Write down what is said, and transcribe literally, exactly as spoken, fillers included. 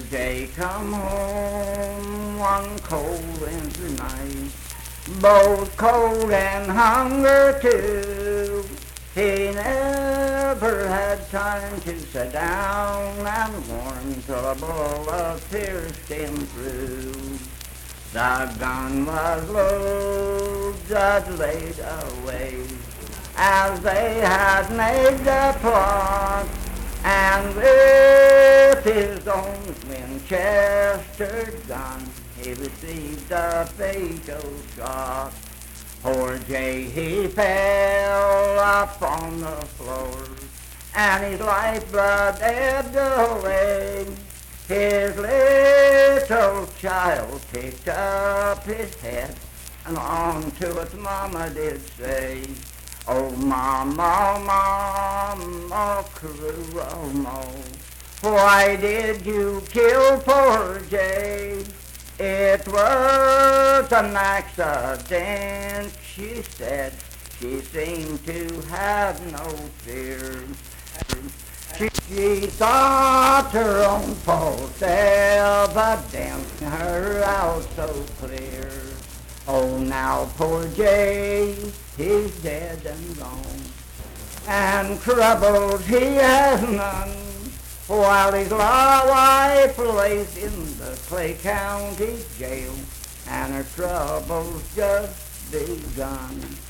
Jay come home one cold winter night, both cold and hunger too. He never had time to sit down and warm trouble of pierced him through. The gun was low, just laid away, as they had made the plot, and with his own Winchester gun he received a fatal shot. Poor Jay, he fell up on the floor, and his lifeblood ebbed away. His little child picked up his head, and on to its mama did say, "Oh, mama, mama, cruel mo, why did you kill poor Jay? It was an accident," she said. She seemed to have no fear. She, she thought her own fault evident her out so clear. Oh, now poor Jay, he's dead and gone, and troubles he has none, while his law wife lays in the Clay County jail, and her troubles just begun.